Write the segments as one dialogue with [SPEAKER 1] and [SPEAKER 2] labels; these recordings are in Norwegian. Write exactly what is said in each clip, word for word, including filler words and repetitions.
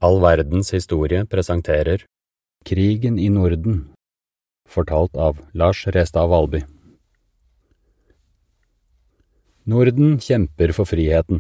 [SPEAKER 1] All verdens historie presenterer Krigen i Norden, fortalt av Lars Restad Valby. Norden kjemper for friheten.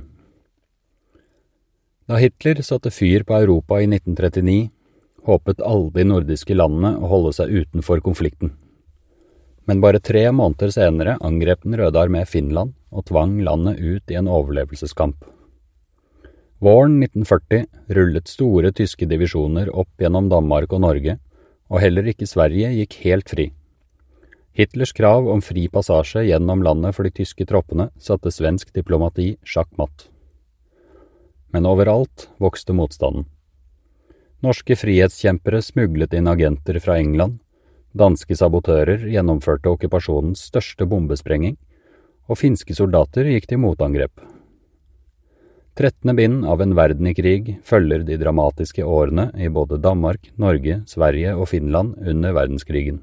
[SPEAKER 1] Da Hitler satte fyr på Europa i nitten trettini, håpet alle de nordiske landene å holde seg utenfor konflikten. Men bare tre måneder senere angrep den Røde Armé Finland og tvang landet ut i en overlevelseskamp. Våren nitten førti rullet store tyske divisjoner opp gjennom Danmark og Norge, og heller ikke Sverige gikk helt fri. Hitlers krav om fri passasje gjennom landet for de tyske troppene satte svensk diplomati sjakkmatt. Men overalt vokste motstanden. Norske frihetskjempere smuglet inn agenter fra England, danske sabotører gjennomførte okkupasjonens største bombesprenging, og finske soldater gikk til motangrep. Trettende bind av En verden i krig følger de dramatiske årene i både Danmark, Norge, Sverige og Finland under verdenskrigen.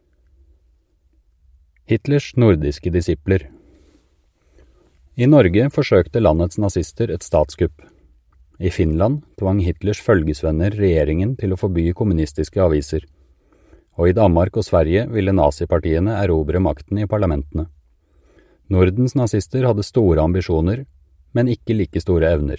[SPEAKER 1] Hitlers nordiske disipler. I Norge forsøkte landets nazister et statskupp. I Finland tvang Hitlers følgesvenner regjeringen til å forby kommunistiske aviser, og i Danmark og Sverige ville nazipartiene erobre makten i parlamentene. Nordens nazister hadde store ambisjoner, men ikke like store evner.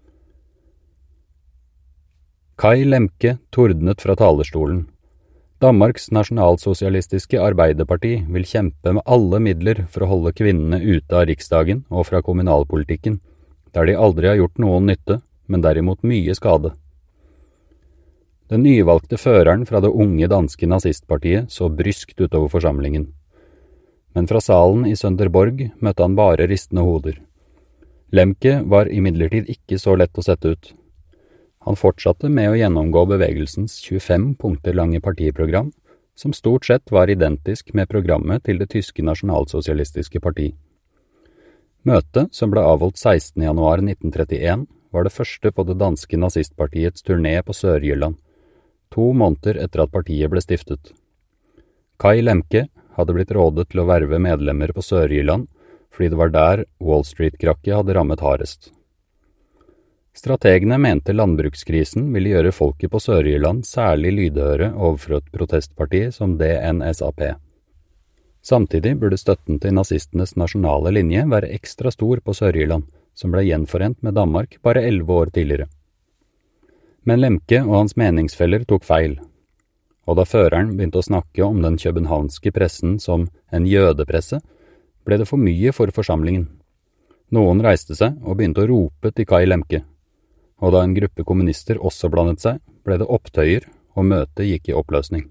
[SPEAKER 1] Kai Lemke tordnet fra talerstolen. Danmarks nasjonalsosialistiske arbeiderparti vil kjempe med alle midler for å holde kvinnene ute av riksdagen og fra kommunalpolitikken, der de aldri har gjort noen nytte, men derimot mye skade. Den nyvalgte føreren fra det unge danske nazistpartiet så bryskt utover forsamlingen. Men fra salen i Sønderborg møtte han bare ristende hoder. Lemke var imidlertid ikke så lett å sette ut. Han fortsatte med å gjennomgå bevegelsens tjuefem punkter lange partiprogram, som stort sett var identisk med programmet til det tyske nasjonalsosialistiske parti. Møtet, som ble avholdt sekstende januar nitten trettien, var det første på det danske nazistpartiets turné på Sør-Jylland, to måneder etter at partiet ble stiftet. Kai Lemke hadde blitt rådet til å verve medlemmer på Sør-Jylland, fordi det var der Wall Street-krakket hadde rammet hardest. Strategene mente landbrukskrisen ville gjøre folket på Sør-Jylland særlig lydhøre overfor et protestparti som D N S A P. Samtidig burde støtten til nazistenes nasjonale linje være ekstra stor på Sør-Jylland, som ble gjenforent med Danmark bare elleve år tidligere. Men Lemke og hans meningsfeller tok feil, og da føreren begynte å snakke om den københavnske pressen som en jødepresse, ble det for mye for forsamlingen. Noen reiste seg og begynte å rope til Kai Lemke, og da en gruppe kommunister også blandet seg, ble det opptøyer, og møtet gikk i oppløsning.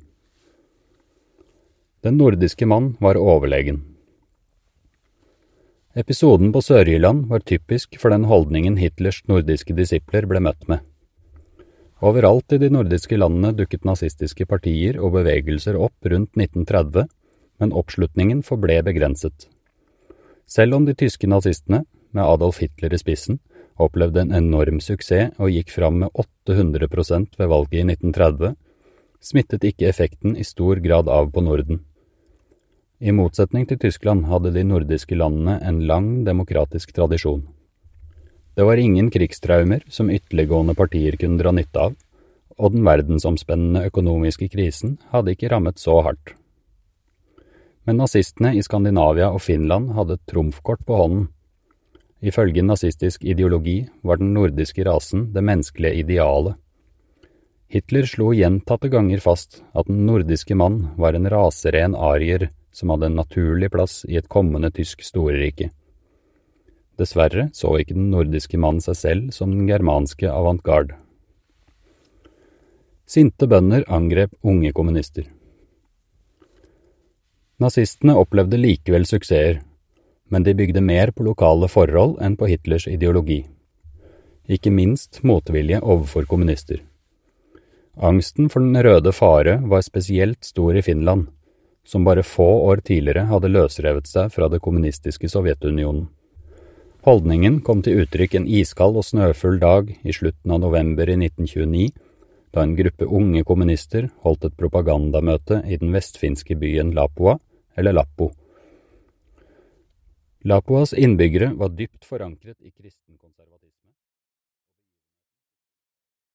[SPEAKER 1] Den nordiske mann var overlegen. Episoden på Sør-Jylland var typisk for den holdningen Hitlers nordiske disipler ble møtt med. Overalt i de nordiske landene dukket nazistiske partier og bevegelser opp rundt nitten tretti, men oppslutningen forble begrenset. Selv om de tyske nazistene, med Adolf Hitler i spissen, opplevde en enorm suksess og gikk fram med åtte hundre prosent ved valget i nitten tretti, smittet ikke effekten i stor grad av på Norden. I motsetning til Tyskland hadde de nordiske landene en lang demokratisk tradisjon. Det var ingen krigstraumer som ytterliggående partier kunne dra nytte av, og den verdensomspennende økonomiske krisen hadde ikke rammet så hardt. Men nazistene i Skandinavia og Finland hadde et trumfkort på hånden. Ifølge nazistisk ideologi var den nordiske rasen det menneskelige idealet. Hitler slo gjentatte ganger fast at den nordiske mann var en raseren arier som hadde en naturlig plass i et kommende tysk storrike. Dessverre så ikke den nordiske mann seg selv som den germanske avantgarde. Sinte bønder angrep unge kommunister. Nazistene opplevde likevel suksesser, men de bygde mer på lokale forhold enn på Hitlers ideologi. Ikke minst motvilje overfor kommunister. Angsten for den røde fare var spesielt stor i Finland, som bare få år tidligere hadde løsrevet seg fra det kommunistiske Sovjetunionen. Holdningen kom til uttrykk en iskald og snøfull dag i slutten av november i nitten tjueni, da en gruppe unge kommunister holdt et propagandamøte i den vestfinske byen Lapua, eller Lappo. Lapuas innbyggere var dypt forankret i kristen konservatisme.